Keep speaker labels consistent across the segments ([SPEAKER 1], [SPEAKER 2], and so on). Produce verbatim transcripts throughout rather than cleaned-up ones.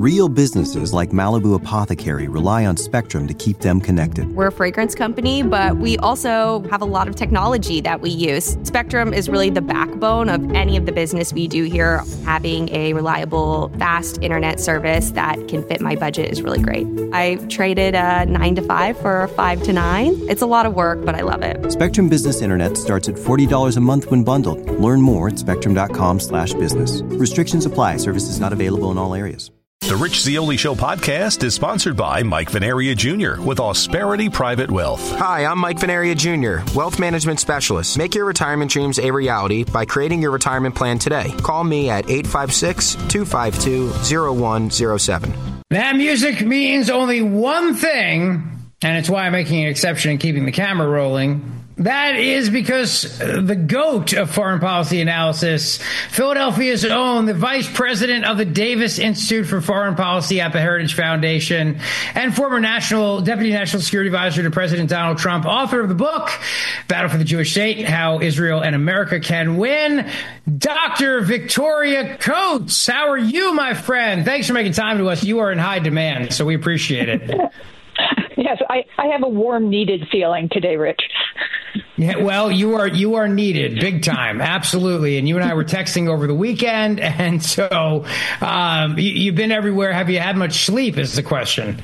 [SPEAKER 1] Real businesses like Malibu Apothecary rely on Spectrum to keep them connected.
[SPEAKER 2] We're a fragrance company, but we also have a lot of technology that we use. Spectrum is really the backbone of any of the business we do here. Having a reliable, fast internet service that can fit my budget is really great. I traded a nine to five for a five to nine. It's a lot of work, but I love it.
[SPEAKER 1] Spectrum Business Internet starts at forty dollars a month when bundled. Learn more at spectrum.com slash business. Restrictions apply. Services not available in all areas.
[SPEAKER 3] The Rich Zeoli Show podcast is sponsored by Mike Venaria Junior with Ausperity Private Wealth.
[SPEAKER 4] Hi, I'm Mike Venaria Junior, Wealth Management Specialist. Make your retirement dreams a reality by creating your retirement plan today. Call me at eight five six, two five two, zero one zero seven.
[SPEAKER 5] That music means only one thing, and it's why I'm making an exception and keeping the camera rolling. That is because the GOAT of foreign policy analysis, Philadelphia's own, the vice president of the Davis Institute for Foreign Policy at the Heritage Foundation, and former national deputy national security advisor to President Donald Trump, author of the book, Battle for the Jewish State, How Israel and America Can Win, Doctor Victoria Coates. How are you, my friend? Thanks for making time to us. You are in high demand, so we appreciate it.
[SPEAKER 6] Yes, I, I have a warm, needed feeling today, Rich.
[SPEAKER 5] Yeah, well, you are you are needed big time. Absolutely. And you and I were texting over the weekend. And so um, you, you've been everywhere. Have you had much sleep is the question.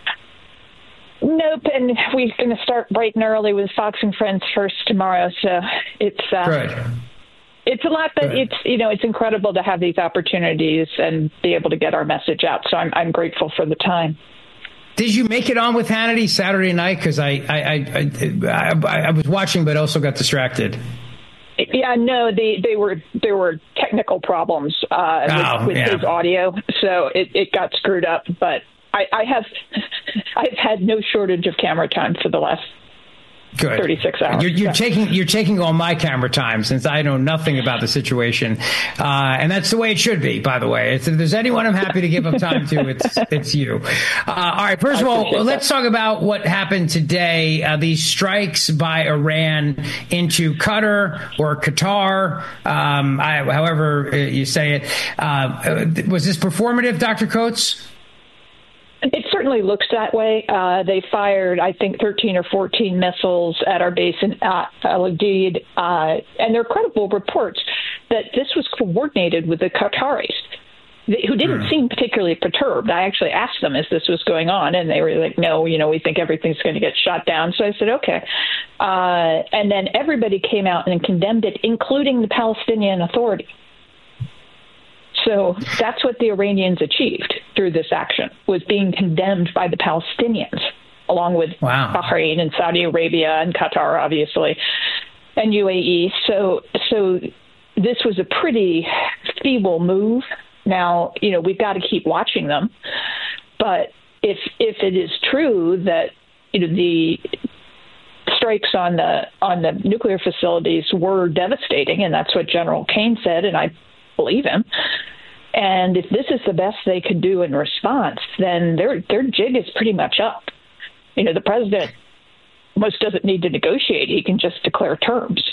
[SPEAKER 6] Nope. And we're going to start bright and early with Fox and Friends first tomorrow. So it's uh,
[SPEAKER 5] good.
[SPEAKER 6] It's a lot, but
[SPEAKER 5] Good.
[SPEAKER 6] it's, you know, it's incredible to have these opportunities and be able to get our message out. So I'm I'm grateful for the time.
[SPEAKER 5] Did you make it on with Hannity Saturday night? Because I I, I, I, I was watching, but also got distracted.
[SPEAKER 6] Yeah, no, they, they were there were technical problems uh,
[SPEAKER 5] oh,
[SPEAKER 6] with, with
[SPEAKER 5] yeah.
[SPEAKER 6] his audio, so it, it got screwed up. But I, I have I've had no shortage of camera time for the last
[SPEAKER 5] Good.
[SPEAKER 6] thirty-six hours.
[SPEAKER 5] You're, you're
[SPEAKER 6] yeah.
[SPEAKER 5] taking you're taking all my camera time since I know nothing about the situation, uh, and that's the way it should be. By the way, it's, if there's anyone I'm happy to give up time to, it's it's you. Uh, all right. First of all, let's talk about what happened today. Uh, these strikes by Iran into Qatar or Qatar, um, I, however you say it. Uh, was this performative, Doctor Coates?
[SPEAKER 6] It certainly looks that way. Uh, they fired, I think, thirteen or fourteen missiles at our base in uh, Al Udeid, uh, and there are credible reports that this was coordinated with the Qataris, who didn't mm. seem particularly perturbed. I actually asked them as this was going on, and they were like, no, you know, we think everything's going to get shot down. So I said, okay. Uh, and then everybody came out and condemned it, including the Palestinian Authority. So that's what the Iranians achieved through this action, was being condemned by the Palestinians, along with
[SPEAKER 5] wow.
[SPEAKER 6] Bahrain and Saudi Arabia and Qatar, obviously, and U A E. So, so this was a pretty feeble move. Now, you know, we've got to keep watching them. But if if it is true that, you know, the strikes on the on the nuclear facilities were devastating, and that's what General Kane said, and I believe him. And if this is the best they could do in response, then their their jig is pretty much up. You know, the president almost doesn't need to negotiate. He can just declare terms.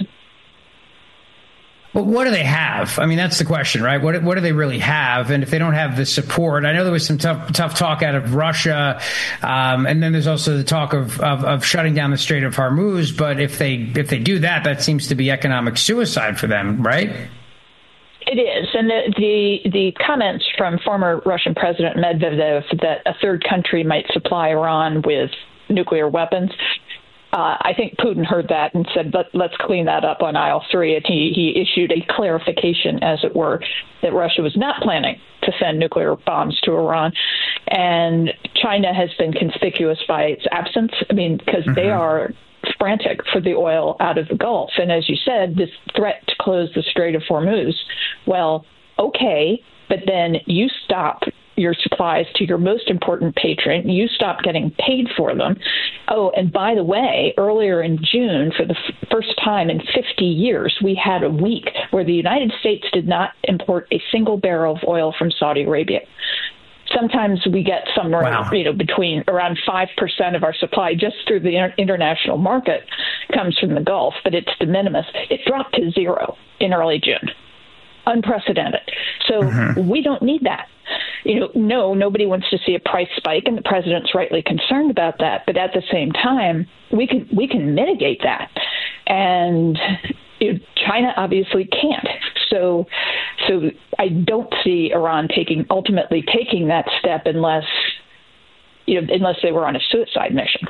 [SPEAKER 5] But what do they have? I mean, that's the question, right? What what do they really have? And if they don't have the support, I know there was some tough tough talk out of Russia, um, and then there's also the talk of, of of shutting down the Strait of Hormuz. But if they if they do that, that seems to be economic suicide for them, right?
[SPEAKER 6] It is. And the, the the comments from former Russian President Medvedev that a third country might supply Iran with nuclear weapons, uh, I think Putin heard that and said, Let, let's clean that up on aisle three. And he, he issued a clarification, as it were, that Russia was not planning to send nuclear bombs to Iran. And China has been conspicuous by its absence. I mean, because mm-hmm. they are frantic for the oil out of the Gulf. And as you said, this threat to close the Strait of Hormuz, well, okay, but then you stop your supplies to your most important patron. You stop getting paid for them. Oh, and by the way, earlier in June, for the f- first time in fifty years, we had a week where the United States did not import a single barrel of oil from Saudi Arabia. Sometimes we get somewhere, wow. you know, between around five percent of our supply just through the inter- international market comes from the Gulf, but it's de minimis. It dropped to zero in early June. unprecedented. So mm-hmm. we don't need that. You know, no, nobody wants to see a price spike, and the president's rightly concerned about that. But at the same time, we can we can mitigate that, and you know, China obviously can't. So, so I don't see Iran taking ultimately taking that step unless you know unless they were on a suicide mission.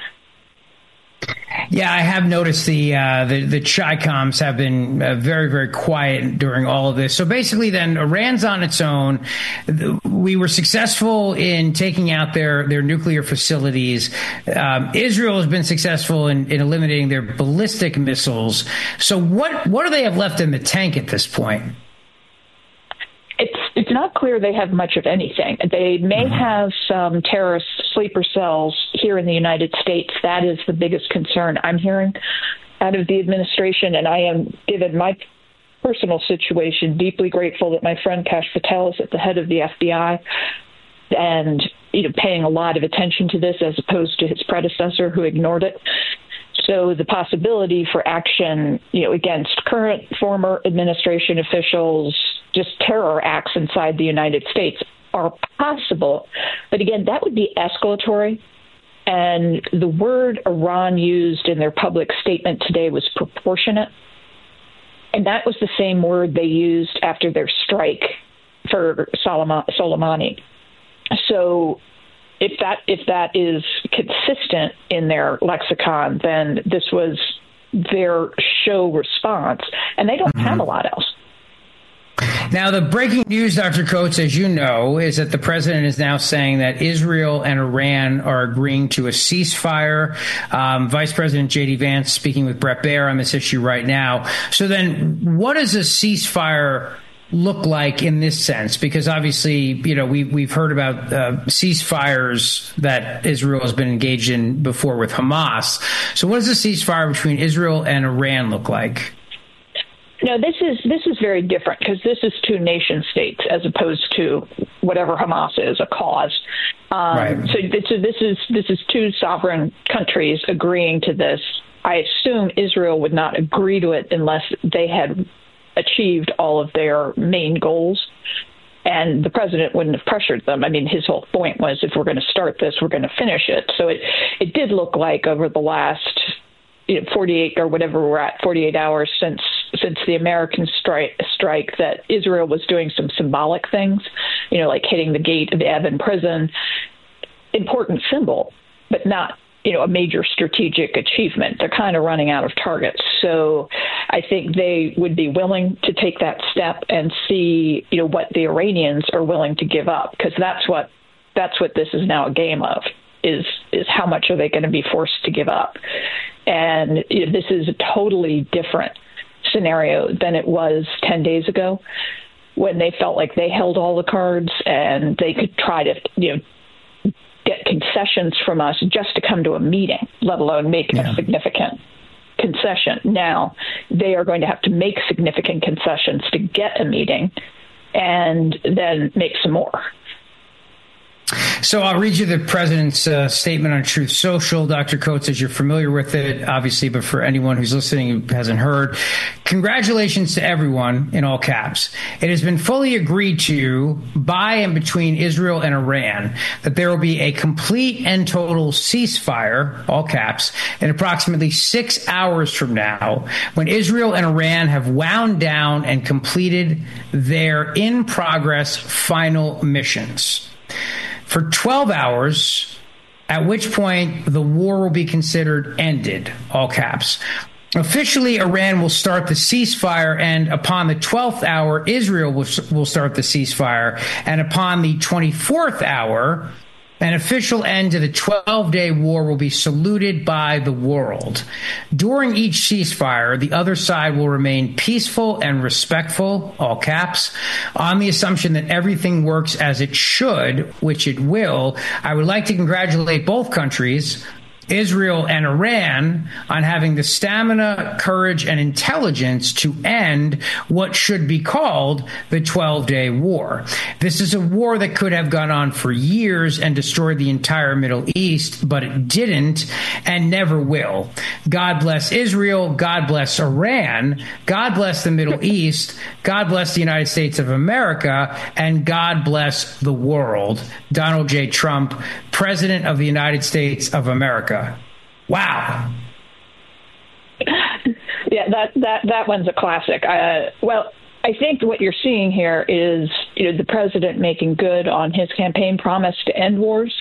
[SPEAKER 5] Yeah, I have noticed the uh, the, the Chi-Coms have been uh, very, very quiet during all of this. So basically then Iran's on its own. We were successful in taking out their, their nuclear facilities. Um, Israel has been successful in, in eliminating their ballistic missiles. So what, what do they have left in the tank at this point?
[SPEAKER 6] It's it's not clear they have much of anything. They may mm-hmm. have some terrorist sleeper cells here in the United States. That is the biggest concern I'm hearing out of the administration. And I am, given my personal situation, deeply grateful that my friend Kash Patel is at the head of the F B I and you know paying a lot of attention to this as opposed to his predecessor who ignored it. So the possibility for action, you know, against current, former administration officials, just terror acts inside the United States are possible. But again, that would be escalatory. And the word Iran used in their public statement today was proportionate. And that was the same word they used after their strike for Soleimani. So if that if that is consistent in their lexicon, then this was their show response. And they don't mm-hmm. have a lot else.
[SPEAKER 5] Now, the breaking news, Doctor Coates, as you know, is that the president is now saying that Israel and Iran are agreeing to a ceasefire. Um, Vice President J D Vance speaking with Bret Baier on this issue right now. So then what does a ceasefire look like in this sense? Because obviously, you know, we, we've heard about uh, ceasefires that Israel has been engaged in before with Hamas. So what does a ceasefire between Israel and Iran look like?
[SPEAKER 6] No, this is this is very different because this is two nation states as opposed to whatever Hamas is, a cause. Um, right. So, so this is this is two sovereign countries agreeing to this. I assume Israel would not agree to it unless they had achieved all of their main goals. And the president wouldn't have pressured them. I mean, his whole point was, if we're going to start this, we're going to finish it. So it, it did look like over the last you know, forty-eight or whatever we're at, forty-eight hours since since the American strike, strike, that Israel was doing some symbolic things, you know, like hitting the gate of Evin prison. Important symbol, but not, you know, a major strategic achievement. They're kind of running out of targets. So I think they would be willing to take that step and see, you know, what the Iranians are willing to give up, because that's what that's what this is now a game of, is is how much are they going to be forced to give up. And you know, this is a totally different scenario than it was ten days ago, when they felt like they held all the cards and they could try to, you know, get concessions from us just to come to a meeting, let alone make yeah. a significant concession. Now they are going to have to make significant concessions to get a meeting and then make some more.
[SPEAKER 5] So I'll read you the president's uh, statement on Truth Social. Doctor Coates, as you're familiar with it, obviously, but for anyone who's listening who hasn't heard, congratulations to everyone, in all caps. It has been fully agreed to by and between Israel and Iran that there will be a complete and total ceasefire, all caps, in approximately six hours from now, when Israel and Iran have wound down and completed their in-progress final missions. For twelve hours, at which point the war will be considered ended, all caps. Officially, Iran will start the ceasefire, and upon the twelfth hour, Israel will, will start the ceasefire, and upon the twenty-fourth hour, an official end to the twelve-day war will be saluted by the world. During each ceasefire, the other side will remain peaceful and respectful, all caps, on the assumption that everything works as it should, which it will. I would like to congratulate both countries Israel and Iran on having the stamina, courage, and intelligence to end what should be called the twelve-day war. This is a war that could have gone on for years and destroyed the entire Middle East, but it didn't and never will. God bless Israel. God bless Iran. God bless the Middle East. God bless the United States of America. And God bless the world. Donald J. Trump, President of the United States of America. Wow.
[SPEAKER 6] Yeah, that, that, that one's a classic. Uh, well, I think what you're seeing here is, you know, the president making good on his campaign promise to end wars.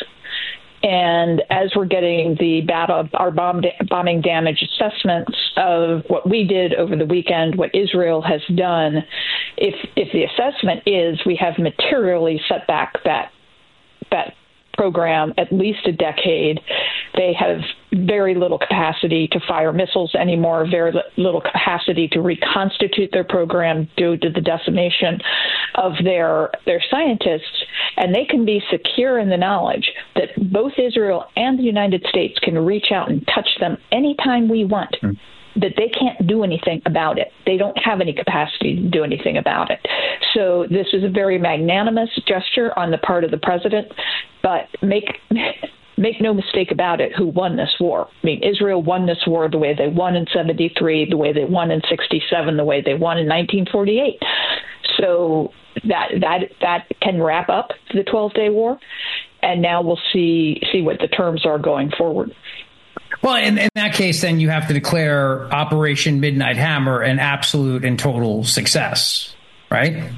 [SPEAKER 6] And as we're getting the battle, our bomb da- bombing damage assessments of what we did over the weekend, what Israel has done, if if the assessment is we have materially set back that that program at least a decade, they have very little capacity to fire missiles anymore, very little capacity to reconstitute their program due to the decimation of their their scientists, and they can be secure in the knowledge that both Israel and the United States can reach out and touch them anytime we want. Mm. That they can't do anything about it. They don't have any capacity to do anything about it. So this is a very magnanimous gesture on the part of the president, but make make no mistake about it, who won this war? I mean, Israel won this war the way they won in seventy-three, the way they won in sixty-seven, the way they won in nineteen forty-eight. So that that that can wrap up the twelve-day war, and now we'll see see what the terms are going forward.
[SPEAKER 5] Well, in, in that case, then you have to declare Operation Midnight Hammer an absolute and total success, right?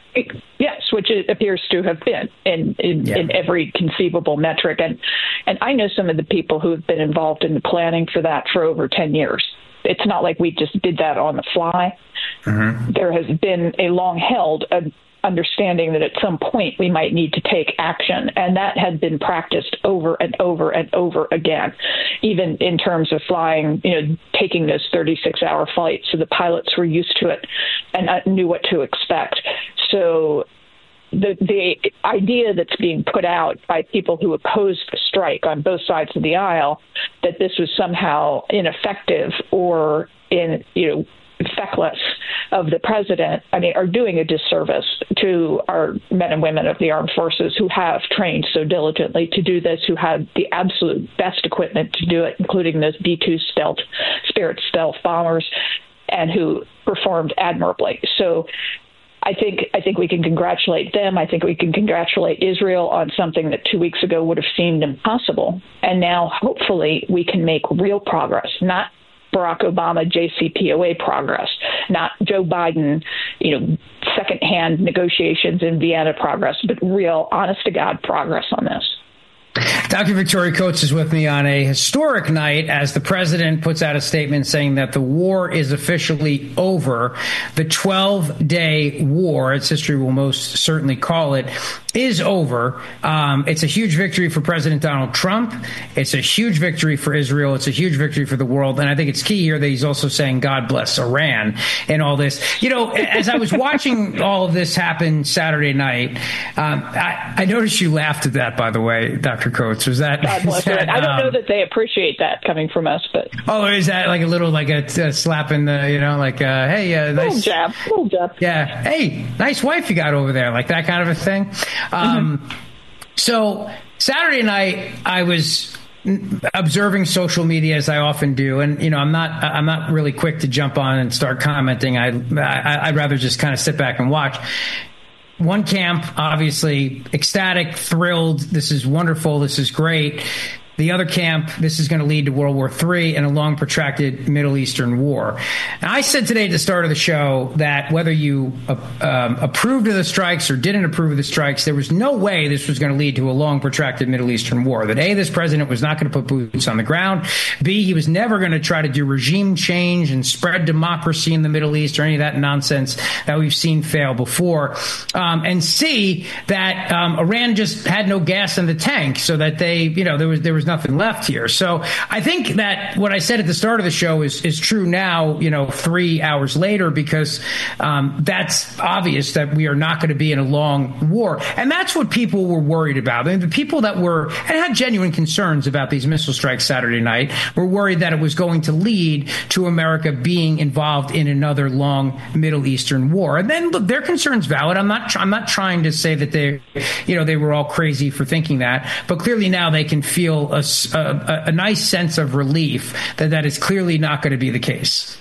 [SPEAKER 6] Yes, which it appears to have been in in, yeah. in every conceivable metric. And and I know some of the people who have been involved in the planning for that for over ten years. It's not like we just did that on the fly. Mm-hmm. There has been a long-held uh, understanding that at some point we might need to take action, and that had been practiced over and over and over again, even in terms of flying, you know, taking those thirty-six hour flights, so the pilots were used to it and knew what to expect. So the the idea that's being put out by people who oppose the strike on both sides of the aisle, that this was somehow ineffective or in, you know, feckless of the president, I mean, are doing a disservice to our men and women of the armed forces who have trained so diligently to do this, who have the absolute best equipment to do it, including those B two stealth, Spirit stealth bombers, and who performed admirably. So I think I think we can congratulate them. I think we can congratulate Israel on something that two weeks ago would have seemed impossible. And now, hopefully, we can make real progress, not Barack Obama J C P O A progress, not Joe Biden, you know, secondhand negotiations in Vienna progress, but real, honest-to-God progress on this.
[SPEAKER 5] Doctor Victoria Coates is with me on a historic night as the president puts out a statement saying that the war is officially over. The twelve-day war, as history will most certainly call it, is over. Um, it's a huge victory for President Donald Trump. It's a huge victory for Israel. It's a huge victory for the world. And I think it's key here that he's also saying, God bless Iran in all this. You know, as I was watching all of this happen Saturday night, um, I, I noticed you laughed at that, by the way, Doctor Coates. Was that,
[SPEAKER 6] God bless that, I don't um, know that they appreciate that coming from us, but. Oh,
[SPEAKER 5] is that like a little, like a, a slap in the, you know, like, uh, hey, uh, nice.
[SPEAKER 6] Little jab, little jab.
[SPEAKER 5] Yeah. Hey, nice wife you got over there. Like that kind of a thing. Um, mm-hmm. So Saturday night, I was observing social media as I often do, and you know, I'm not, I'm not really quick to jump on and start commenting. I, I I'd rather just kind of sit back and watch. One camp, obviously ecstatic, thrilled. This is wonderful. This is great. The other camp, this is going to lead to World War Three and a long, protracted Middle Eastern war. And I said today at the start of the show that whether you uh, um, approved of the strikes or didn't approve of the strikes, there was no way this was going to lead to a long, protracted Middle Eastern war. That A, this president was not going to put boots on the ground. B, he was never going to try to do regime change and spread democracy in the Middle East or any of that nonsense that we've seen fail before. Um, and C, that um, Iran just had no gas in the tank, so that they, you know, there was there was was nothing left here. So I think that what I said at the start of the show is is true now, you know, three hours later, because um, that's obvious that we are not going to be in a long war. And that's what people were worried about. I mean, the people that were and had genuine concerns about these missile strikes Saturday night were worried that it was going to lead to America being involved in another long Middle Eastern war. And then, look, their concern's valid. I'm not I'm not trying to say that they, you know, they were all crazy for thinking that. But clearly now they can feel a, a, a nice sense of relief that that is clearly not going to be the case.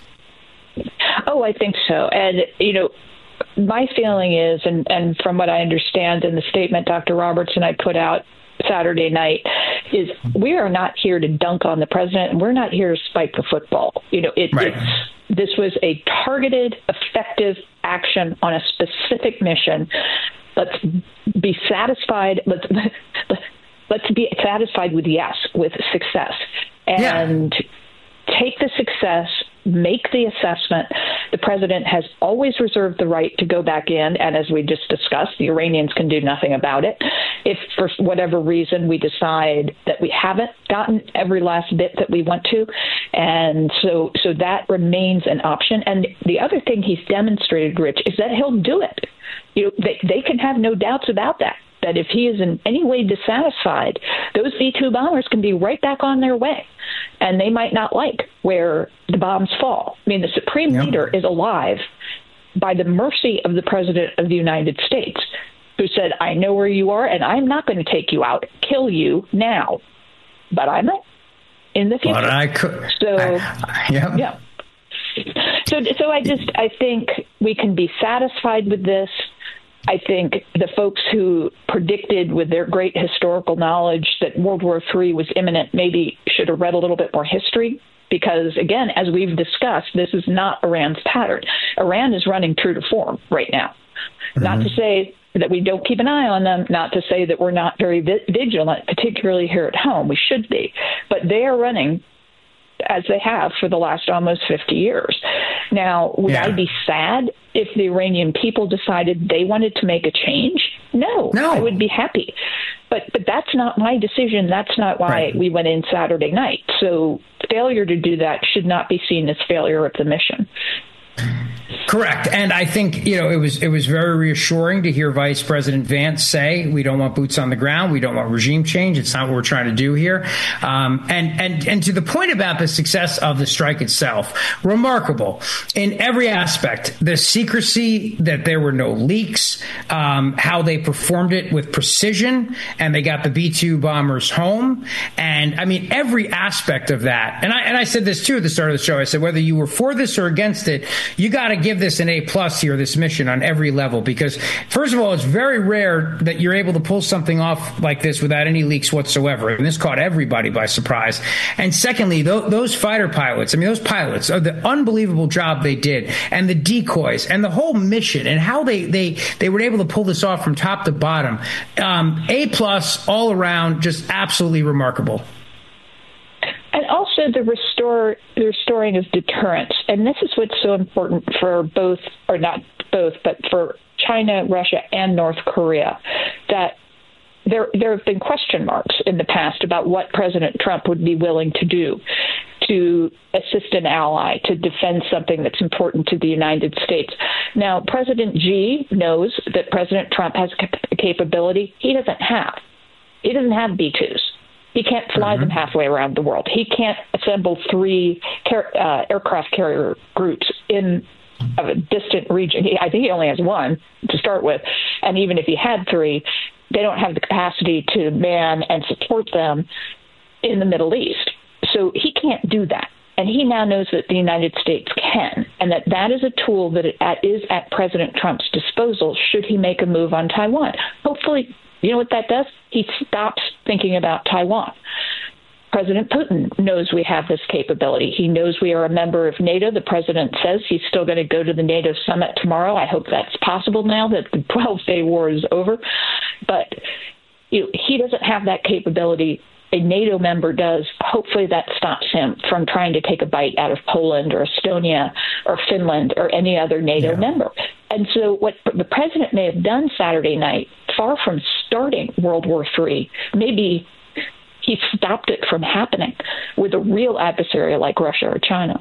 [SPEAKER 6] Oh, I think so. And, you know, my feeling is, and, and from what I understand in the statement Doctor Roberts and I put out Saturday night, is we are not here to dunk on the president, and we're not here to spike the football. You know, it,
[SPEAKER 5] right.
[SPEAKER 6] it's, this was a targeted, effective action on a specific mission. Let's be satisfied. Let's let's be satisfied with yes, with success, and yeah. take the success. Make the assessment. The president has always reserved the right to go back in, and as we just discussed, the Iranians can do nothing about it. If for whatever reason we decide that we haven't gotten every last bit that we want to, and so so that remains an option. And the other thing he's demonstrated, Rich, is that he'll do it. You know, they, they can have no doubts about that. That if he is in any way dissatisfied, those B two bombers can be right back on their way. And they might not like where the bombs fall. I mean, the Supreme yep. Leader is alive by the mercy of the President of the United States, who said, I know where you are, and I'm not going to take you out, kill you now. But I might in the future.
[SPEAKER 5] But I could.
[SPEAKER 6] So,
[SPEAKER 5] I, yep.
[SPEAKER 6] yeah. So, so I just, I think we can be satisfied with this. I think the folks who predicted with their great historical knowledge that World War Three was imminent maybe should have read a little bit more history, because, again, as we've discussed, this is not Iran's pattern. Iran is running true to form right now. Mm-hmm. Not to say that we don't keep an eye on them, not to say that we're not very vigilant, particularly here at home. We should be. But they are running as they have for the last almost fifty years. Now, would yeah. I be sad if the Iranian people decided they wanted to make a change? No,
[SPEAKER 5] no.
[SPEAKER 6] I would be happy. But but that's not my decision. That's not why right. we went in Saturday night. So failure to do that should not be seen as failure of the mission.
[SPEAKER 5] Correct. And I think, you know, it was it was very reassuring to hear Vice President Vance say, we don't want boots on the ground. We don't want regime change. It's not what we're trying to do here. Um, and, and, and to the point about the success of the strike itself, remarkable in every aspect. The secrecy, that there were no leaks, um, how they performed it with precision, and they got the B two bombers home. And I mean, every aspect of that. And I, and I said this too at the start of the show. I said, whether you were for this or against it, you got to give this an A plus here, this mission on every level, because first of all, it's very rare that you're able to pull something off like this without any leaks whatsoever. And this caught everybody by surprise. And secondly, th- those fighter pilots, I mean, those pilots, are the unbelievable job they did, and the decoys and the whole mission and how they, they, they were able to pull this off from top to bottom. Um, A plus all around, just absolutely remarkable.
[SPEAKER 6] And also the restore the restoring of deterrence. And this is what's so important for both, or not both, but for China, Russia, and North Korea, that there there have been question marks in the past about what President Trump would be willing to do to assist an ally, to defend something that's important to the United States. Now, President Xi knows that President Trump has a capability he doesn't have. He doesn't have B twos. He can't fly mm-hmm. them halfway around the world. He can't assemble three car- uh, aircraft carrier groups in a distant region. He, I think he only has one to start with. And even if he had three, they don't have the capacity to man and support them in the Middle East. So he can't do that. And he now knows that the United States can, and that that is a tool that it at, is at President Trump's disposal should he make a move on Taiwan. Hopefully, you know what that does? He stops thinking about Taiwan. President Putin knows we have this capability. He knows we are a member of NATO. The president says he's still going to go to the NATO summit tomorrow. I hope that's possible now that the twelve-day war is over. But you know, he doesn't have that capability. A NATO member does. Hopefully that stops him from trying to take a bite out of Poland or Estonia or Finland or any other NATO yeah. member. And so what the president may have done Saturday night, far from starting World War Three, maybe he stopped it from happening with a real adversary like Russia or China.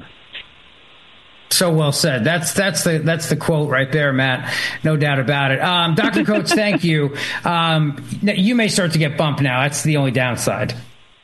[SPEAKER 5] So well said. That's that's the that's the quote right there, Matt. No doubt about it. Um, Doctor Coates, thank you. Um, you may start to get bumped now. That's the only downside.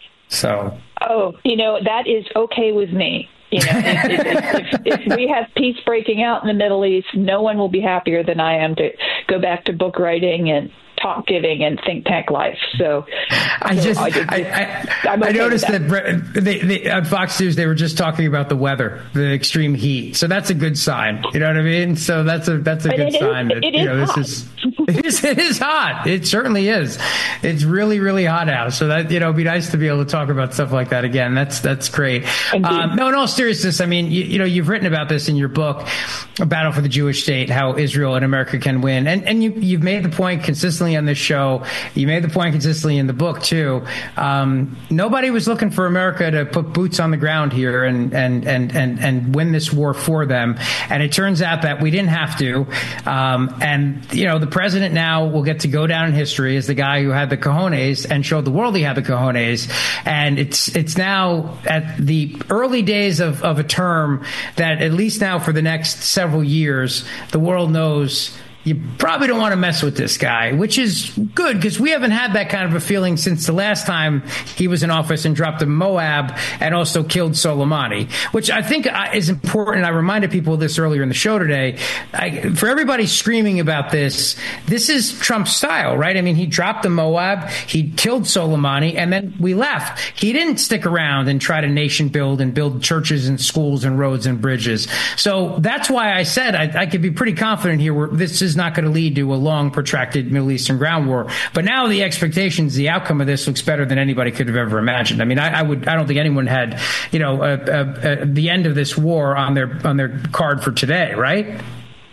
[SPEAKER 5] So.
[SPEAKER 6] Oh, you know, that is okay with me. You know, if, if, if, if we have peace breaking out in the Middle East, no one will be happier than I am to go back to book writing and talk giving and think tank life. So
[SPEAKER 5] I just, I, just, I, I, okay I noticed that, that they, they, on Fox News, they were just talking about the weather, the extreme heat. So that's a good sign. You know what I mean? So that's a, that's a but good
[SPEAKER 6] it
[SPEAKER 5] sign.
[SPEAKER 6] Is,
[SPEAKER 5] that,
[SPEAKER 6] it
[SPEAKER 5] you
[SPEAKER 6] is
[SPEAKER 5] know,
[SPEAKER 6] hot.
[SPEAKER 5] this is, it is, it is hot. It certainly is. It's really, really hot out. So that, you know, it'd be nice to be able to talk about stuff like that again. That's, that's great. Um, no, in all seriousness, I mean, you, you know, you've written about this in your book, A Battle for the Jewish State, how Israel and America can win. And, and you, you've made the point consistently on this show. You made the point consistently in the book, too. Um, nobody was looking for America to put boots on the ground here and, and, and, and, and win this war for them. And it turns out that we didn't have to. Um, and, you know, the president now will get to go down in history as the guy who had the cojones and showed the world he had the cojones. And it's it's now at the early days of, of a term that at least now for the next several years, the world knows you probably don't want to mess with this guy, which is good because we haven't had that kind of a feeling since the last time he was in office and dropped a Moab and also killed Soleimani, which I think is important. I reminded people of this earlier in the show today. I, for everybody screaming about this, this is Trump's style, right? I mean, he dropped the Moab, he killed Soleimani, and then we left. He didn't stick around and try to nation build and build churches and schools and roads and bridges. So that's why I said I, I could be pretty confident here where this is is not going to lead to a long, protracted Middle Eastern ground war. But now the expectations, the outcome of this looks better than anybody could have ever imagined. I mean, I, I would, I don't think anyone had, you know, a, a, a, the end of this war on their on their card for today, right?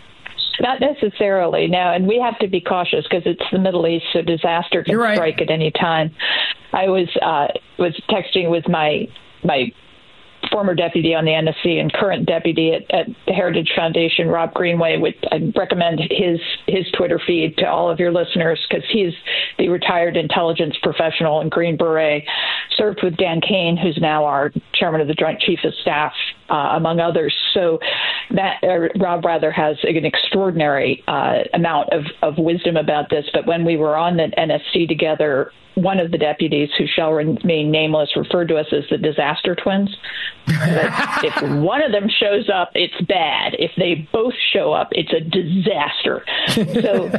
[SPEAKER 6] Not necessarily, no. And we have to be cautious because it's the Middle East, so disaster can
[SPEAKER 5] right.
[SPEAKER 6] strike at any time. I was uh, was texting with my my. former deputy on the N S C and current deputy at, at the Heritage Foundation, Rob Greenway. Would I recommend his his Twitter feed to all of your listeners because he's the retired intelligence professional in Green Beret, served with Dan Kane, who's now our chairman of the Joint Chiefs of Staff, uh, among others. So that uh, Rob rather has an extraordinary uh, amount of, of wisdom about this. But when we were on the N S C together, one of the deputies, who shall remain nameless, referred to us as the disaster twins. If one of them shows up, it's bad. If they both show up, it's a disaster. So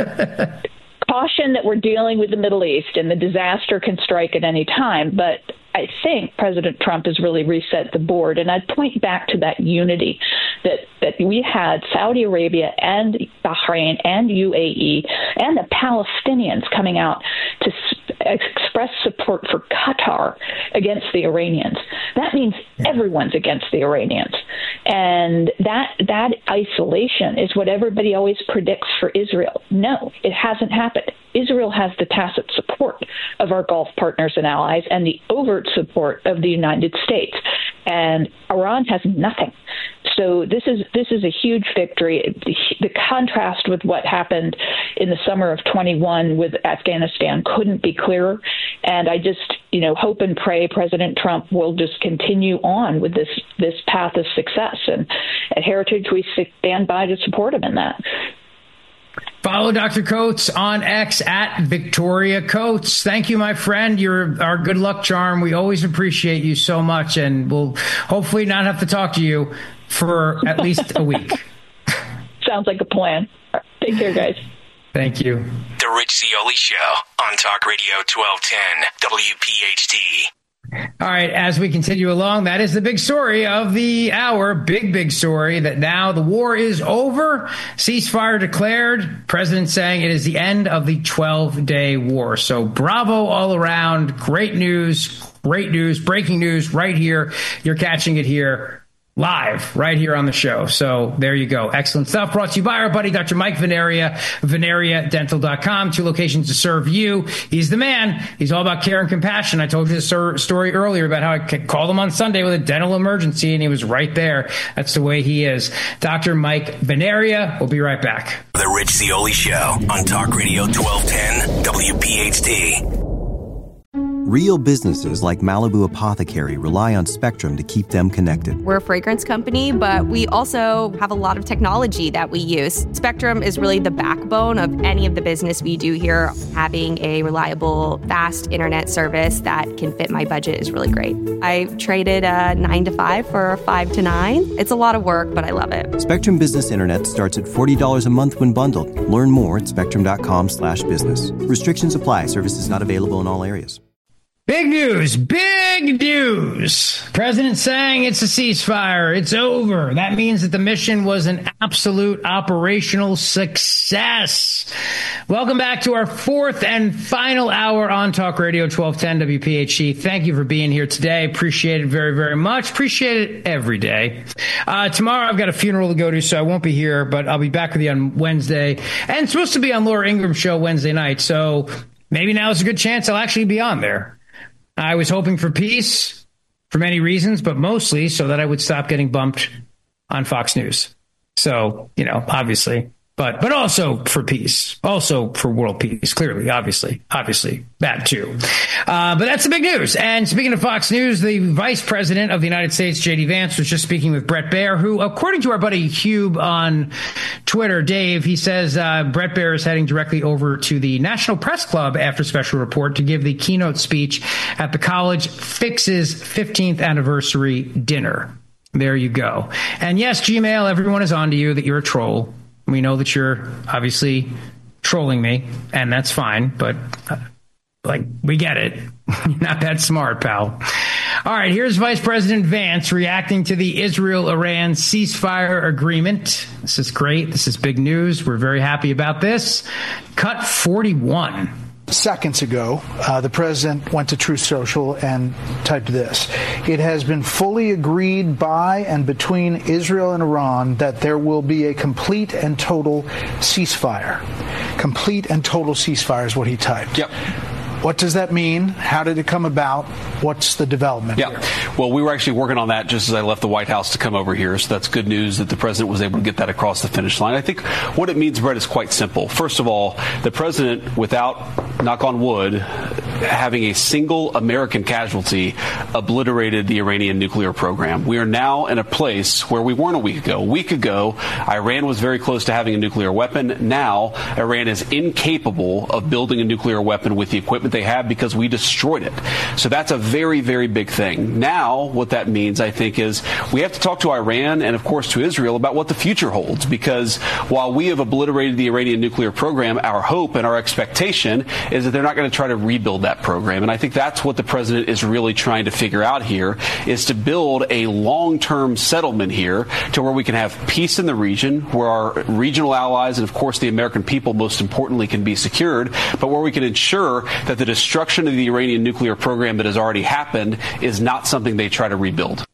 [SPEAKER 6] caution that we're dealing with the Middle East and the disaster can strike at any time. But I think President Trump has really reset the board. And I'd point back to that unity that, that we had Saudi Arabia and Bahrain and U A E and the Palestinians coming out to express support for Qatar against the Iranians. That means everyone's against the Iranians. And that that isolation is what everybody always predicts for Israel. No, it hasn't happened. Israel has the tacit support of our Gulf partners and allies and the overt support of the United States. And Iran has nothing. So this is this is a huge victory. The, the contrast with what happened in the summer of twenty-one with Afghanistan couldn't be clearer. And I just, you know, hope and pray President Trump will just continue on with this this path of success. And at Heritage, we stand by to support him in that.
[SPEAKER 5] Follow Doctor Coates on X at Victoria Coates. Thank you, my friend. You're our good luck charm. We always appreciate you so much, and we'll hopefully not have to talk to you for at least a week.
[SPEAKER 6] Sounds like a plan. Take care, guys.
[SPEAKER 5] Thank you.
[SPEAKER 7] The Rich Zeoli Show on Talk Radio twelve ten W P H T.
[SPEAKER 5] All right, as we continue along, that is the big story of the hour. Big, big story that now the war is over. Ceasefire declared. President saying it is the end of the twelve-day war. So bravo all around. Great news. Great news. Breaking news right here. You're catching it here. Live right here on the show. So there you go. Excellent stuff. Brought to you by our buddy, Doctor Mike Veneria, veneria dental dot com. Two locations to serve you. He's the man. He's all about care and compassion. I told you the story earlier about how I called him on Sunday with a dental emergency, and he was right there. That's the way he is. Doctor Mike Veneria. We'll be right back.
[SPEAKER 7] The Rich Zeoli Show on Talk Radio twelve ten W P H T.
[SPEAKER 1] Real businesses like Malibu Apothecary rely on Spectrum to keep them connected.
[SPEAKER 2] We're a fragrance company, but we also have a lot of technology that we use. Spectrum is really the backbone of any of the business we do here. Having a reliable, fast internet service that can fit my budget is really great. I traded a nine to five for a five to nine. It's a lot of work, but I love it.
[SPEAKER 1] Spectrum Business Internet starts at forty dollars a month when bundled. Learn more at spectrum.com slash business. Restrictions apply. Services not available in all areas.
[SPEAKER 5] Big news, big news. President saying it's a ceasefire. It's over. That means that the mission was an absolute operational success. Welcome back to our fourth and final hour on Talk Radio twelve ten W P H T. Thank you for being here today. Appreciate it very, very much. Appreciate it every day. Uh, tomorrow I've got a funeral to go to, so I won't be here, but I'll be back with you on Wednesday. And it's supposed to be on Laura Ingram's show Wednesday night, so maybe now is a good chance I'll actually be on there. I was hoping for peace for many reasons, but mostly so that I would stop getting bumped on Fox News. So, you know, obviously, but but also for peace, also for world peace, clearly, obviously, obviously, that too. Uh, but that's the big news. And speaking of Fox News, the Vice President of the United States, J D Vance, was just speaking with Bret Baier, who, according to our buddy Hube on Twitter, Dave, he says uh, Bret Baier is heading directly over to the National Press Club after special report to give the keynote speech at the college Fix's fifteenth anniversary dinner. There you go. And yes, Gmail, everyone is on to you that you're a troll. We know that you're obviously trolling me, and that's fine, but uh, like, we get it. You're not that smart, pal. All right, here's Vice President Vance reacting to the Israel-Iran ceasefire agreement. This is great. This is big news. We're very happy about this. Cut forty-one.
[SPEAKER 8] Seconds ago, uh, the president went to Truth Social and typed this. It has been fully agreed by and between Israel and Iran that there will be a complete and total ceasefire. Complete and total ceasefire is what he typed.
[SPEAKER 9] Yep.
[SPEAKER 8] What does that mean? How did it come about? What's the development
[SPEAKER 9] yeah.
[SPEAKER 8] here?
[SPEAKER 9] Well, we were actually working on that just as I left the White House to come over here, so that's good news that the president was able to get that across the finish line. I think what it means, Brett, is quite simple. First of all, the president, without, knock on wood, having a single American casualty, obliterated the Iranian nuclear program. We are now in a place where we weren't a week ago. A week ago, Iran was very close to having a nuclear weapon. Now, Iran is incapable of building a nuclear weapon with the equipment they have because we destroyed it. So that's a very, very big thing. Now, what that means, I think, is we have to talk to Iran and, of course, to Israel about what the future holds, because while we have obliterated the Iranian nuclear program, our hope and our expectation is that they're not going to try to rebuild that program. And I think that's what the president is really trying to figure out here, is to build a long-term settlement here to where we can have peace in the region, where our regional allies and, of course, the American people, most importantly, can be secured, but where we can ensure that the destruction of the Iranian nuclear program that has already happened is not something they try to rebuild.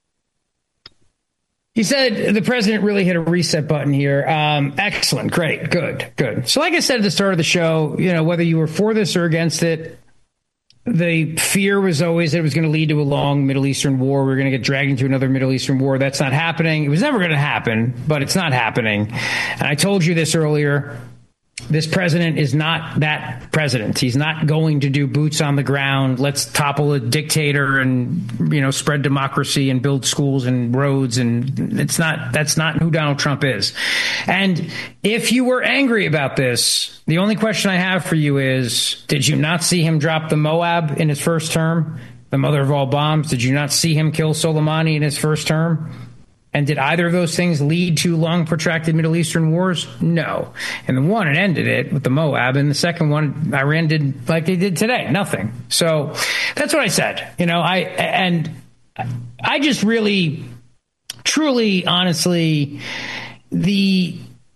[SPEAKER 5] He said the president really hit a reset button here. Um, excellent. Great. Good. Good. So like I said at the start of the show, you know, whether you were for this or against it, the fear was always that it was going to lead to a long Middle Eastern war. We we're going to get dragged into another Middle Eastern war. That's not happening. It was never going to happen, but it's not happening. And I told you this earlier. This president is not that president. He's not going to do boots on the ground. Let's topple a dictator and, you know, spread democracy and build schools and roads. And it's not, that's not who Donald Trump is. And if you were angry about this, the only question I have for you is, did you not see him drop the Moab in his first term? The mother of all bombs? Did you not see him kill Soleimani in his first term? And did either of those things lead to long, protracted Middle Eastern wars? No. And the one, it ended it with the Moab. And the second one, Iran did like they did today. Nothing. So that's what I said. You know, I and I just really, truly, honestly, the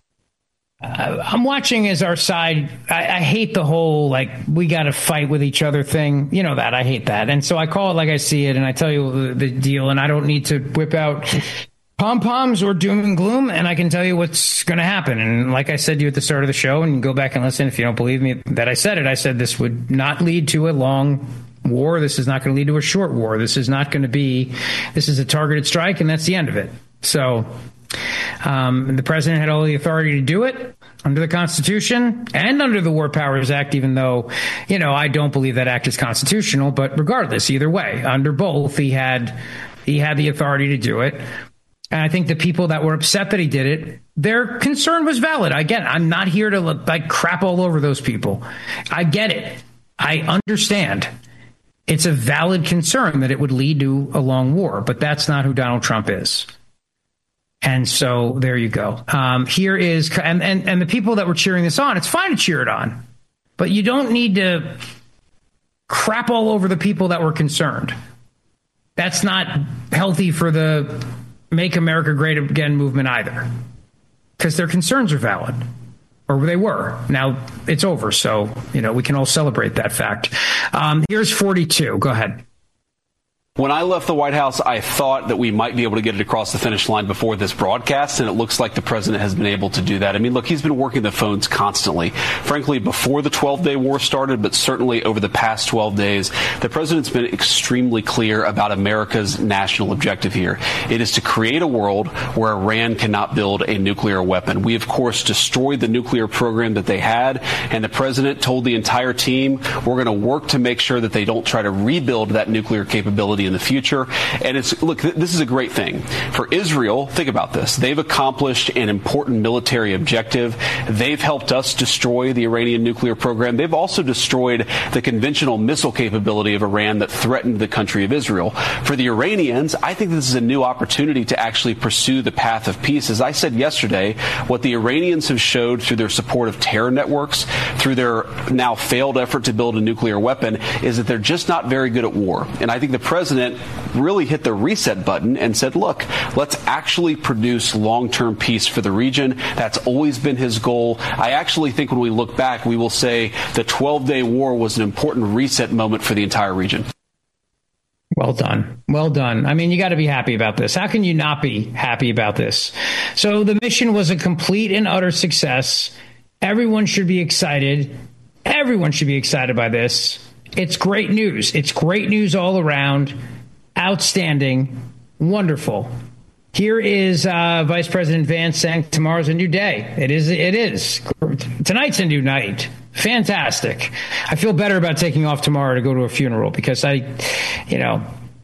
[SPEAKER 5] uh, I'm watching as our side. I, I hate the whole, like, we got to fight with each other thing. You know that. I hate that. And so I call it like I see it. And I tell you the, the deal. And I don't need to whip out pom-poms or doom and gloom, and I can tell you what's going to happen. And like I said to you at the start of the show, and you go back and listen if you don't believe me that I said it, I said this would not lead to a long war. This is not going to lead to a short war. This is not going to be, this is a targeted strike, and that's the end of it. So um, the president had all the authority to do it. under the Constitution and under the War Powers Act, even though, you know, I don't believe that act is constitutional. But regardless, either way, under both, he had he had the authority to do it. And I think the people that were upset that he did it, their concern was valid. Again, I'm not here to like crap all over those people. I get it. I understand. It's a valid concern that it would lead to a long war, but that's not who Donald Trump is. And so there you go. Um, here is, and, and, and the people that were cheering this on, it's fine to cheer it on, but you don't need to crap all over the people that were concerned. That's not healthy for the Make America Great Again movement either, because their concerns are valid, or they were. Now it's over, so you know we can all celebrate that fact. Um, here's forty-two. Go ahead.
[SPEAKER 9] When I left the White House, I thought that we might be able to get it across the finish line before this broadcast, and it looks like the president has been able to do that. I mean, look, he's been working the phones constantly. Frankly, before the twelve-day war started, but certainly over the past twelve days, the president's been extremely clear about America's national objective here. It is to create a world where Iran cannot build a nuclear weapon. We, of course, destroyed the nuclear program that they had, and the president told the entire team, we're going to work to make sure that they don't try to rebuild that nuclear capability in the future. And it's, look, th- this is a great thing. For Israel, think about this. They've accomplished an important military objective. They've helped us destroy the Iranian nuclear program. They've also destroyed the conventional missile capability of Iran that threatened the country of Israel. For the Iranians, I think this is a new opportunity to actually pursue the path of peace. As I said yesterday, what the Iranians have showed through their support of terror networks, through their now failed effort to build a nuclear weapon, is that they're just not very good at war. And I think the president really hit the reset button and said, look, let's actually produce long-term peace for the region. That's always been his goal. I actually think when we look back, we will say the twelve-day war was an important reset moment for the entire region.
[SPEAKER 5] Well done. Well done. I mean, you got to be happy about this. How can you not be happy about this? So the mission was a complete and utter success. Everyone should be excited. Everyone should be excited by this. It's great news. It's great news all around. Outstanding. Wonderful. Here is uh, Vice President Vance saying tomorrow's a new day. It is. It is. Tonight's a new night. Fantastic. I feel better about taking off tomorrow to go to a funeral because I, you know,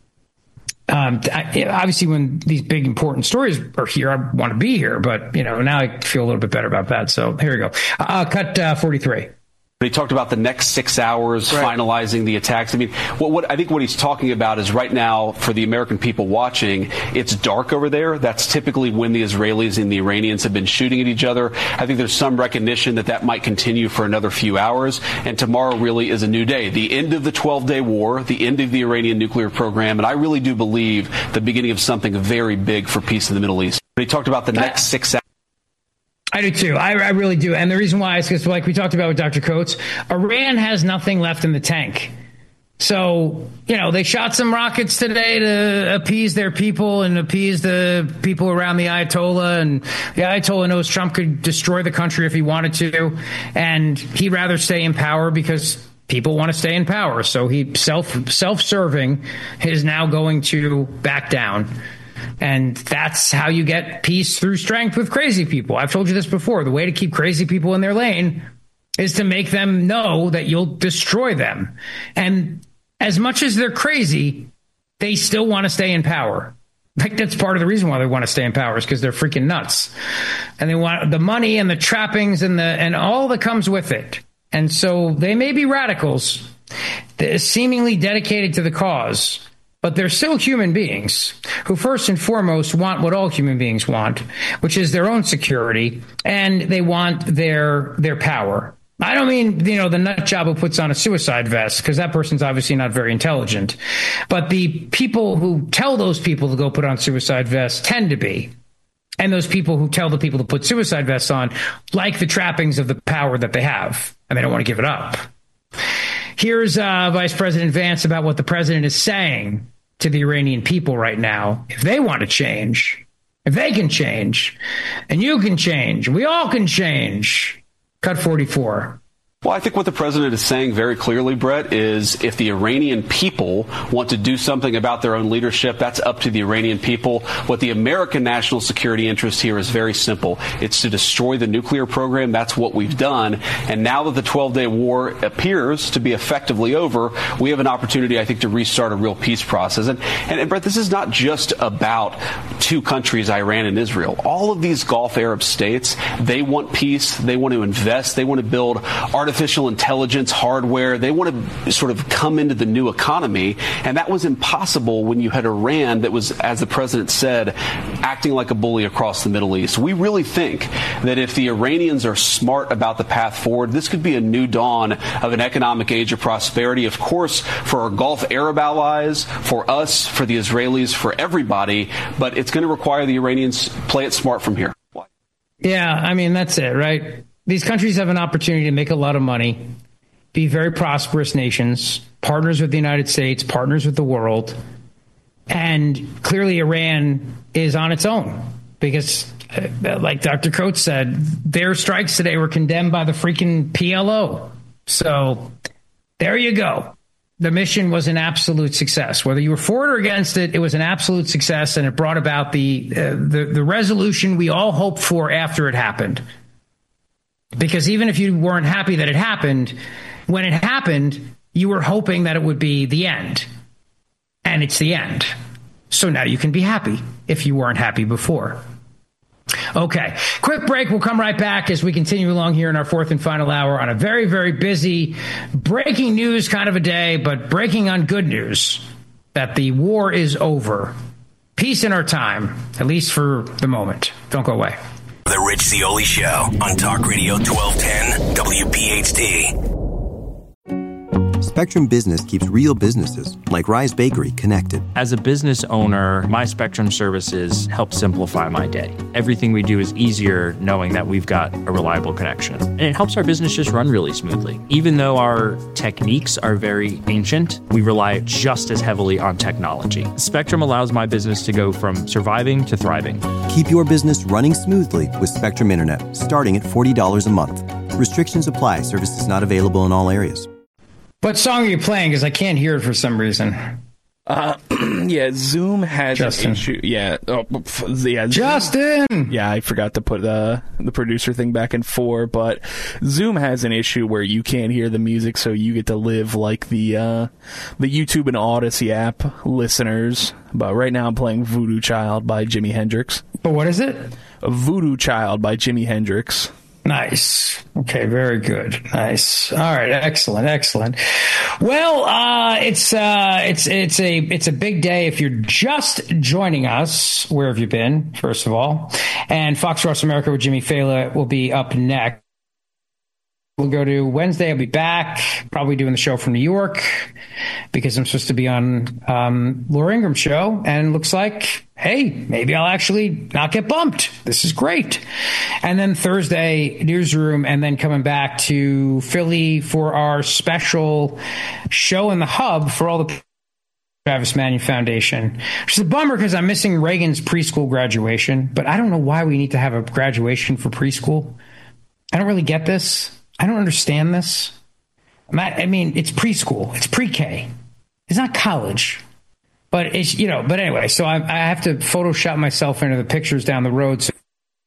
[SPEAKER 5] um, I, obviously when these big important stories are here, I want to be here. But, you know, now I feel a little bit better about that. So here we go. Uh, cut uh, forty-three.
[SPEAKER 9] He talked about the next six hours, right, finalizing the attacks. I mean, what, what I think what he's talking about is right now, for the American people watching, it's dark over there. That's typically when the Israelis and the Iranians have been shooting at each other. I think there's some recognition that that might continue for another few hours. And tomorrow really is a new day. The end of the twelve-day war, the end of the Iranian nuclear program. And I really do believe the beginning of something very big for peace in the Middle East. But he talked about the next six hours.
[SPEAKER 5] I do too. I, I really do. And the reason why is because, like we talked about with Doctor Coates, Iran has nothing left in the tank. So, you know, they shot some rockets today to appease their people and appease the people around the Ayatollah. And the Ayatollah knows Trump could destroy the country if he wanted to. And he'd rather stay in power because people want to stay in power. So he self self-serving is now going to back down. And that's how you get peace through strength with crazy people. I've told you this before. The way to keep crazy people in their lane is to make them know that you'll destroy them. And as much as they're crazy, they still want to stay in power. Like, that's part of the reason why they want to stay in power is because they're freaking nuts. And they want the money and the trappings and the and all that comes with it. And so they may be radicals, seemingly dedicated to the cause, but they're still human beings who first and foremost want what all human beings want, which is their own security, and they want their their power. I don't mean, you know, the nut job who puts on a suicide vest, because that person's obviously not very intelligent. But the people who tell those people to go put on suicide vests tend to be. And those people who tell the people to put suicide vests on like the trappings of the power that they have, and they don't want to give it up. Here's uh, Vice President Vance about what the president is saying to the Iranian people right now. If they want to change, if they can change, and you can change, we all can change. Cut forty-four.
[SPEAKER 9] Well, I think what the president is saying very clearly, Brett, is if the Iranian people want to do something about their own leadership, that's up to the Iranian people. What the American national security interest here is very simple. It's to destroy the nuclear program. That's what we've done. And now that the twelve-day war appears to be effectively over, we have an opportunity, I think, to restart a real peace process. And, and, and Brett, this is not just about two countries, Iran and Israel. All of these Gulf Arab states, they want peace. They want to invest. They want to build artificial Artificial intelligence, hardware. They want to sort of come into the new economy. And that was impossible when you had Iran that was, as the president said, acting like a bully across the Middle East. We really think that if the Iranians are smart about the path forward, this could be a new dawn of an economic age of prosperity, of course, for our Gulf Arab allies, for us, for the Israelis, for everybody. But it's going to require the Iranians play it smart from here.
[SPEAKER 5] Yeah, I mean, that's it, right? These countries have an opportunity to make a lot of money, be very prosperous nations, partners with the United States, partners with the world. And clearly Iran is on its own because, uh, like Doctor Coates said, their strikes today were condemned by the freaking P L O. So there you go. The mission was an absolute success. Whether you were for it or against it, it was an absolute success, and it brought about the uh, the, the resolution we all hoped for after it happened. Because even if you weren't happy that it happened, when it happened, you were hoping that it would be the end. And it's the end. So now you can be happy if you weren't happy before. Okay, quick break. We'll come right back as we continue along here in our fourth and final hour on a very, very busy breaking news kind of a day, but breaking on good news that the war is over. Peace in our time, at least for the moment. Don't go away.
[SPEAKER 7] The Rich Zeoli Show on Talk Radio twelve ten W P H T.
[SPEAKER 1] Spectrum Business keeps real businesses, like Rise Bakery, connected.
[SPEAKER 10] As a business owner, my Spectrum services help simplify my day. Everything we do is easier knowing that we've got a reliable connection. And it helps our business just run really smoothly. Even though our techniques are very ancient, we rely just as heavily on technology. Spectrum allows my business to go from surviving to thriving.
[SPEAKER 1] Keep your business running smoothly with Spectrum Internet, starting at forty dollars a month. Restrictions apply. Services not available in all areas.
[SPEAKER 5] What song are you playing? Because I can't hear it for some reason.
[SPEAKER 11] Uh, yeah, Zoom has
[SPEAKER 5] Justin.
[SPEAKER 11] an issue. Yeah, oh, yeah,
[SPEAKER 5] Justin.
[SPEAKER 11] Zoom, yeah, I forgot to put uh, the producer thing back in four, but Zoom has an issue where you can't hear the music, so you get to live like the uh, the YouTube and Odyssey app listeners. But right now, I'm playing Voodoo Child by Jimi Hendrix.
[SPEAKER 5] But what is it?
[SPEAKER 11] Voodoo Child by Jimi Hendrix.
[SPEAKER 5] Nice. Okay, very good. Nice. All right, excellent, excellent. Well, uh, it's uh, it's it's a it's a big day if you're just joining us. Where have you been? First of all, and Fox Across America with Jimmy Fallon will be up next. We'll go to Wednesday. I'll be back, probably doing the show from New York because I'm supposed to be on um, Laura Ingram's show. And it looks like, hey, maybe I'll actually not get bumped. This is great. And then Thursday, newsroom, and then coming back to Philly for our special show in the hub for all the Travis Manion Foundation, which is a bummer because I'm missing Reagan's preschool graduation. But I don't know why we need to have a graduation for preschool. I don't really get this. I don't understand this. I mean, it's preschool. It's pre-K. It's not college. But it's, you know, but anyway, so I, I have to Photoshop myself into the pictures down the road. So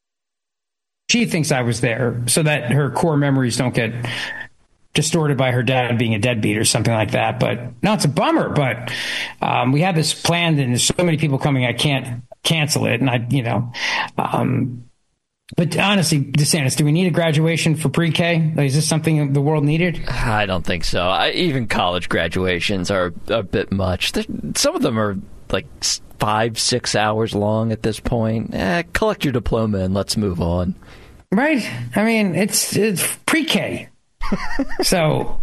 [SPEAKER 5] she thinks I was there so that her core memories don't get distorted by her dad being a deadbeat or something like that. But no, it's a bummer. But um, we have this planned and there's so many people coming, I can't cancel it. And I, you know, um, but honestly, DeSantis, do we need a graduation for pre-K? Like, is this something the world needed?
[SPEAKER 12] I don't think so. I, even college graduations are a bit much. They're, some of them are like five, six hours long at this point. Eh, collect your diploma and let's move on.
[SPEAKER 5] Right? I mean, it's, it's pre-K. So,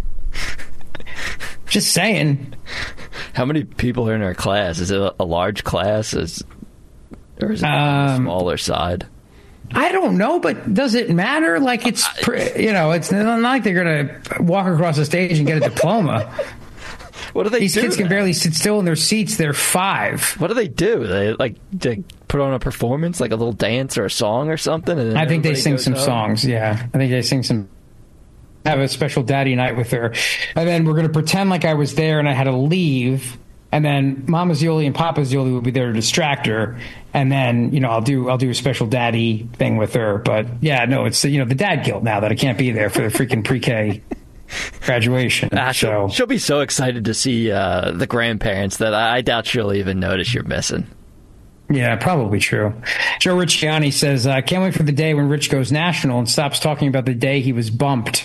[SPEAKER 5] just saying.
[SPEAKER 12] How many people are in our class? Is it a, a large class? Is, or is it um, on the smaller side?
[SPEAKER 5] I don't know, but does it matter? Like, it's, you know, it's not like they're going to walk across the stage and get a diploma.
[SPEAKER 12] What do they
[SPEAKER 5] These
[SPEAKER 12] do?
[SPEAKER 5] These kids can barely sit still in their seats. They're five.
[SPEAKER 12] What do they do? They, like, they put on a performance, like a little dance or a song or something? And
[SPEAKER 5] I think they sing some
[SPEAKER 12] home?
[SPEAKER 5] songs, yeah. I think they sing some have a special daddy night with her. And then we're going to pretend like I was there and I had to leave. And then Mama Zioli and Papa Zioli will be there to distract her. And then, you know, I'll do I'll do a special daddy thing with her. But yeah, no, it's, you know, the dad guilt now that I can't be there for the freaking pre-K graduation.
[SPEAKER 12] Ah, she'll,
[SPEAKER 5] so
[SPEAKER 12] she'll be so excited to see uh, the grandparents that I, I doubt she'll even notice you're missing.
[SPEAKER 5] Yeah, probably true. Joe Ricciani says, I uh, can't wait for the day when Rich goes national and stops talking about the day he was bumped.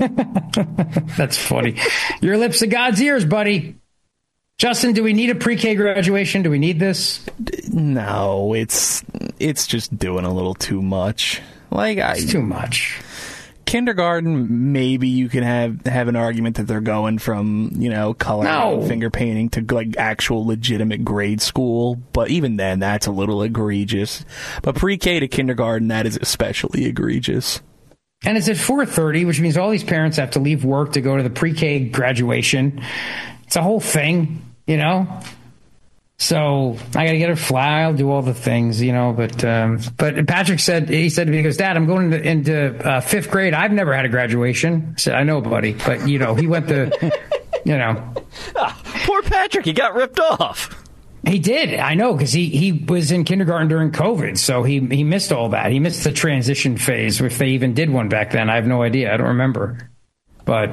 [SPEAKER 5] That's funny. Your lips to God's ears, buddy. Justin, do we need a pre-K graduation? Do we need this?
[SPEAKER 11] No, it's it's just doing a little too much. Like I,
[SPEAKER 5] It's too much.
[SPEAKER 11] Kindergarten, maybe you can have have an argument that they're going from, you know, coloring,
[SPEAKER 5] No.
[SPEAKER 11] finger painting to like actual legitimate grade school. But even then, that's a little egregious. But pre-K to kindergarten, that is especially egregious.
[SPEAKER 5] And it's at four thirty, which means all these parents have to leave work to go to the pre-K graduation. It's a whole thing, you know? So I got to get her fly. I'll do all the things, you know. But um, but Patrick said, he said to me, he goes, Dad, I'm going into, into uh, fifth grade. I've never had a graduation. I said, I know, buddy. But, you know, he went to, you know.
[SPEAKER 12] Ah, poor Patrick. He got ripped off.
[SPEAKER 5] He did. I know, because he, he was in kindergarten during COVID. So he, he missed all that. He missed the transition phase, if they even did one back then. I have no idea. I don't remember. But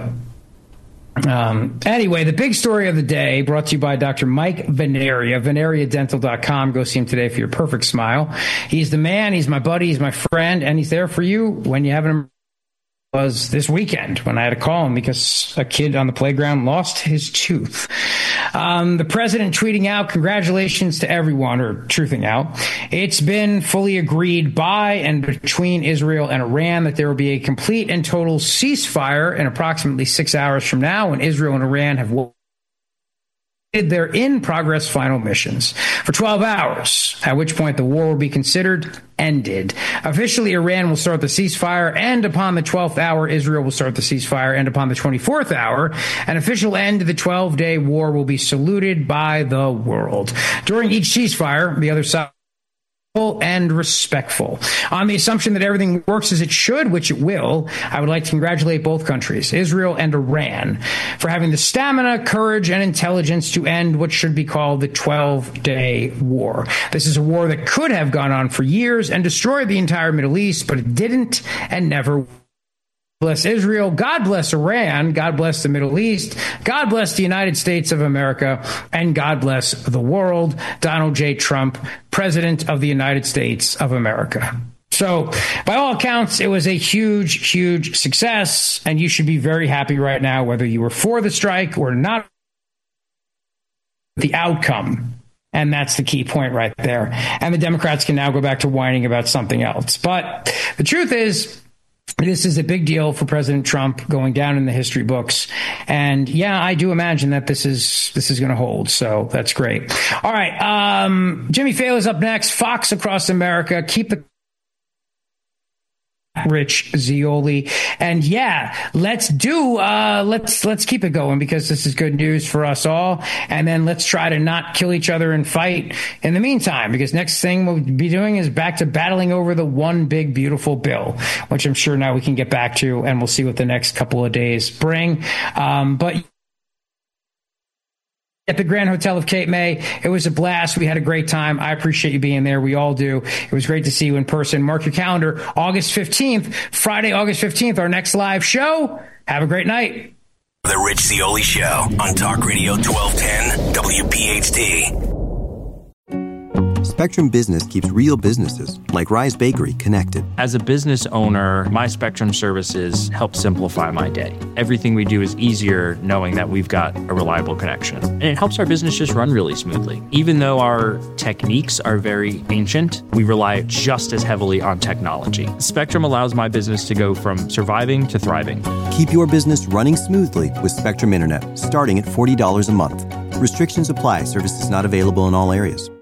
[SPEAKER 5] Um, anyway, the big story of the day brought to you by Doctor Mike Veneria, veneria dental dot com. Go see him today for your perfect smile. He's the man. He's my buddy. He's my friend. And he's there for you when you have an emergency. Was this weekend when I had to call him because a kid on the playground lost his tooth. Um, the president tweeting out, congratulations to everyone, or truthing out. It's been fully agreed by and between Israel and Iran that there will be a complete and total ceasefire in approximately six hours from now when Israel and Iran have their in-progress final missions for twelve hours, at which point the war will be considered ended. Officially, Iran will start the ceasefire, and upon the twelfth hour, Israel will start the ceasefire, and upon the twenty-fourth hour, an official end to the twelve-day war will be saluted by the world. During each ceasefire, the other side and respectful. On the assumption that everything works as it should, which it will, I would like to congratulate both countries, Israel and Iran, for having the stamina, courage, and intelligence to end what should be called the twelve-day war. This is a war that could have gone on for years and destroyed the entire Middle East, but it didn't and never will. Bless Israel. God bless Iran. God bless the Middle East. God bless the United States of America. And God bless the world. Donald J. Trump, President of the United States of America. So, by all accounts, it was a huge, huge success. And you should be very happy right now, whether you were for the strike or not. The outcome. And that's the key point right there. And the Democrats can now go back to whining about something else. But the truth is, this is a big deal for President Trump, going down in the history books. And yeah, I do imagine that this is this is going to hold. So that's great. All right. Um, Jimmy Fallon's up next. Fox Across America. Keep the Rich Zioli. And yeah, let's do uh let's let's keep it going, because this is good news for us all. And then let's try to not kill each other and fight in the meantime, because next thing we'll be doing is back to battling over the one big beautiful bill, which I'm sure now we can get back to, and we'll see what the next couple of days bring. Um but at the Grand Hotel of Cape May, it was a blast. We had a great time. I appreciate you being there. We all do. It was great to see you in person. Mark your calendar. August fifteenth, Friday, August fifteenth, our next live show. Have a great night.
[SPEAKER 7] The Rich Zioli Show on Talk Radio twelve ten W P H T.
[SPEAKER 1] Spectrum Business keeps real businesses, like Rise Bakery, connected.
[SPEAKER 10] As a business owner, my Spectrum services help simplify my day. Everything we do is easier knowing that we've got a reliable connection. And it helps our business just run really smoothly. Even though our techniques are very ancient, we rely just as heavily on technology. Spectrum allows my business to go from surviving to thriving.
[SPEAKER 1] Keep your business running smoothly with Spectrum Internet, starting at forty dollars a month. Restrictions apply. Services not available in all areas.